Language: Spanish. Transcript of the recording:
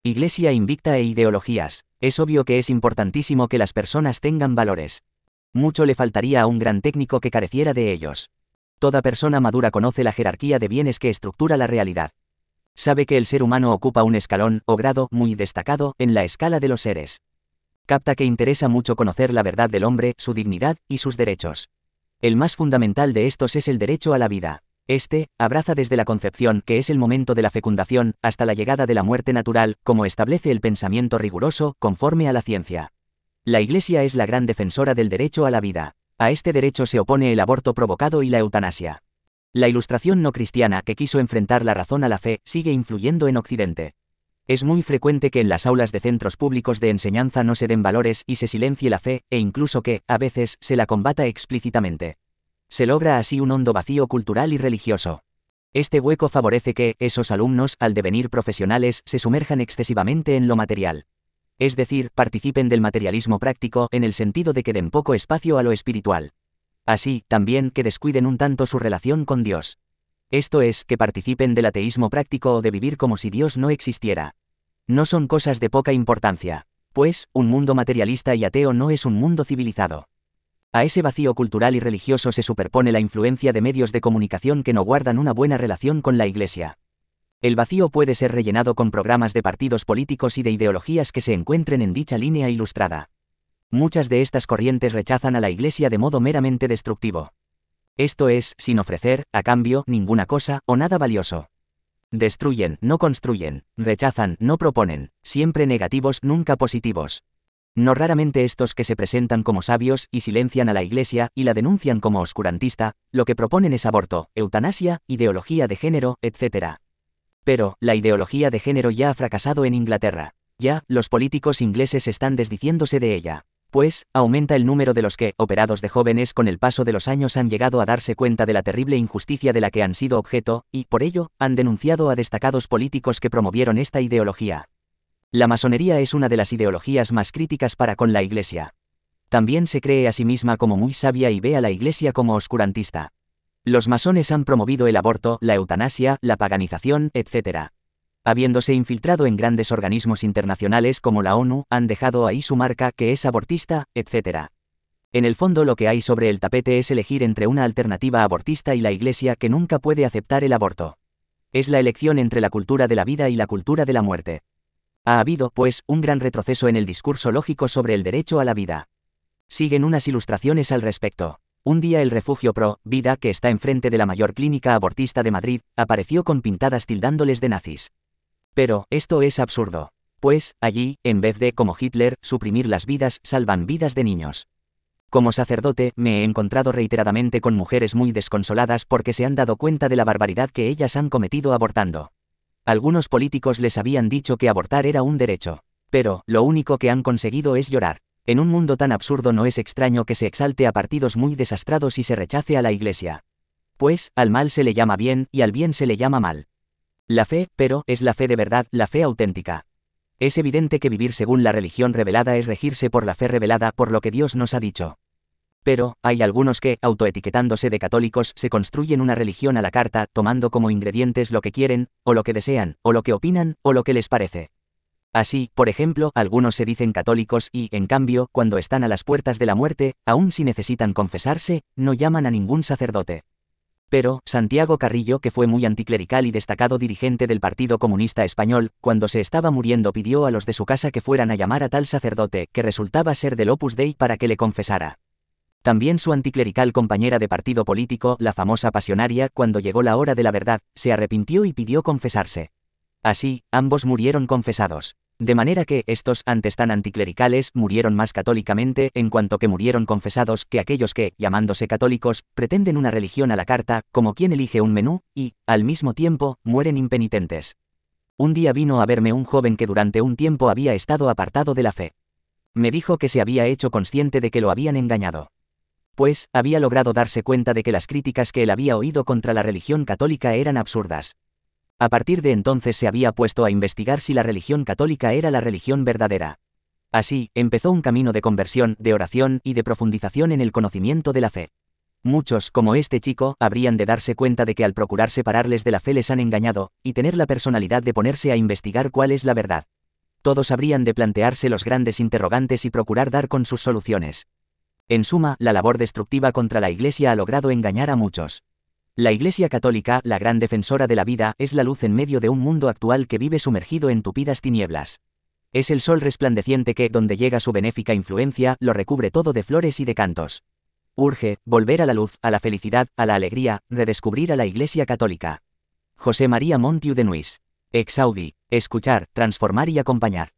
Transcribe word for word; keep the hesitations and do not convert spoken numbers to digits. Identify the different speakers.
Speaker 1: Iglesia invicta e ideologías. Es obvio que es importantísimo que las personas tengan valores. Mucho le faltaría a un gran técnico que careciera de ellos. Toda persona madura conoce la jerarquía de bienes que estructura la realidad. Sabe que el ser humano ocupa un escalón o grado muy destacado en la escala de los seres. Capta que interesa mucho conocer la verdad del hombre, su dignidad y sus derechos. El más fundamental de estos es el derecho a la vida. Este, abraza desde la concepción, que es el momento de la fecundación, hasta la llegada de la muerte natural, como establece el pensamiento riguroso, conforme a la ciencia. La Iglesia es la gran defensora del derecho a la vida. A este derecho se opone el aborto provocado y la eutanasia. La ilustración no cristiana, que quiso enfrentar la razón a la fe, sigue influyendo en Occidente. Es muy frecuente que en las aulas de centros públicos de enseñanza no se den valores y se silencie la fe, e incluso que, a veces, se la combata explícitamente. Se logra así un hondo vacío cultural y religioso. Este hueco favorece que, esos alumnos, al devenir profesionales, se sumerjan excesivamente en lo material. Es decir, participen del materialismo práctico, en el sentido de que den poco espacio a lo espiritual. Así, también, que descuiden un tanto su relación con Dios. Esto es, que participen del ateísmo práctico o de vivir como si Dios no existiera. No son cosas de poca importancia, pues, un mundo materialista y ateo no es un mundo civilizado. A ese vacío cultural y religioso se superpone la influencia de medios de comunicación que no guardan una buena relación con la Iglesia. El vacío puede ser rellenado con programas de partidos políticos y de ideologías que se encuentren en dicha línea ilustrada. Muchas de estas corrientes rechazan a la Iglesia de modo meramente destructivo. Esto es, sin ofrecer, a cambio, ninguna cosa o nada valioso. Destruyen, no construyen, rechazan, no proponen, siempre negativos, nunca positivos. No raramente estos que se presentan como sabios y silencian a la Iglesia y la denuncian como oscurantista, lo que proponen es aborto, eutanasia, ideología de género, etcétera. Pero, la ideología de género ya ha fracasado en Inglaterra. Ya, los políticos ingleses están desdiciéndose de ella. Pues, aumenta el número de los que, operados de jóvenes con el paso de los años han llegado a darse cuenta de la terrible injusticia de la que han sido objeto, y, por ello, han denunciado a destacados políticos que promovieron esta ideología. La masonería es una de las ideologías más críticas para con la Iglesia. También se cree a sí misma como muy sabia y ve a la Iglesia como oscurantista. Los masones han promovido el aborto, la eutanasia, la paganización, etcétera. Habiéndose infiltrado en grandes organismos internacionales como la ONU, han dejado ahí su marca, que es abortista, etcétera. En el fondo lo que hay sobre el tapete es elegir entre una alternativa abortista y la Iglesia que nunca puede aceptar el aborto. Es la elección entre la cultura de la vida y la cultura de la muerte. Ha habido, pues, un gran retroceso en el discurso lógico sobre el derecho a la vida. Siguen unas ilustraciones al respecto. Un día el Refugio Pro Vida, que está enfrente de la mayor clínica abortista de Madrid, apareció con pintadas tildándoles de nazis. Pero, esto es absurdo. Pues, allí, en vez de, como Hitler, suprimir las vidas, salvan vidas de niños. Como sacerdote, me he encontrado reiteradamente con mujeres muy desconsoladas porque se han dado cuenta de la barbaridad que ellas han cometido abortando. Algunos políticos les habían dicho que abortar era un derecho. Pero, lo único que han conseguido es llorar. En un mundo tan absurdo no es extraño que se exalte a partidos muy desastrados y se rechace a la Iglesia. Pues, al mal se le llama bien, y al bien se le llama mal. La fe, pero, es la fe de verdad, la fe auténtica. Es evidente que vivir según la religión revelada es regirse por la fe revelada por lo que Dios nos ha dicho. Pero, hay algunos que, autoetiquetándose de católicos, se construyen una religión a la carta, tomando como ingredientes lo que quieren, o lo que desean, o lo que opinan, o lo que les parece. Así, por ejemplo, algunos se dicen católicos y, en cambio, cuando están a las puertas de la muerte, aun si necesitan confesarse, no llaman a ningún sacerdote. Pero, Santiago Carrillo, que fue muy anticlerical y destacado dirigente del Partido Comunista Español, cuando se estaba muriendo pidió a los de su casa que fueran a llamar a tal sacerdote, que resultaba ser del Opus Dei, para que le confesara. También su anticlerical compañera de partido político, la famosa Pasionaria, cuando llegó la hora de la verdad, se arrepintió y pidió confesarse. Así, ambos murieron confesados. De manera que, estos, antes tan anticlericales, murieron más católicamente, en cuanto que murieron confesados, que aquellos que, llamándose católicos, pretenden una religión a la carta, como quien elige un menú, y, al mismo tiempo, mueren impenitentes. Un día vino a verme un joven que durante un tiempo había estado apartado de la fe. Me dijo que se había hecho consciente de que lo habían engañado. Pues, había logrado darse cuenta de que las críticas que él había oído contra la religión católica eran absurdas. A partir de entonces se había puesto a investigar si la religión católica era la religión verdadera. Así, empezó un camino de conversión, de oración y de profundización en el conocimiento de la fe. Muchos, como este chico, habrían de darse cuenta de que al procurar separarles de la fe les han engañado, y tener la personalidad de ponerse a investigar cuál es la verdad. Todos habrían de plantearse los grandes interrogantes y procurar dar con sus soluciones. En suma, la labor destructiva contra la Iglesia ha logrado engañar a muchos. La Iglesia católica, la gran defensora de la vida, es la luz en medio de un mundo actual que vive sumergido en tupidas tinieblas. Es el sol resplandeciente que, donde llega su benéfica influencia, lo recubre todo de flores y de cantos. Urge, volver a la luz, a la felicidad, a la alegría, redescubrir a la Iglesia católica. José María Montiu de Nuis. Ex Audi. Escuchar, transformar y acompañar.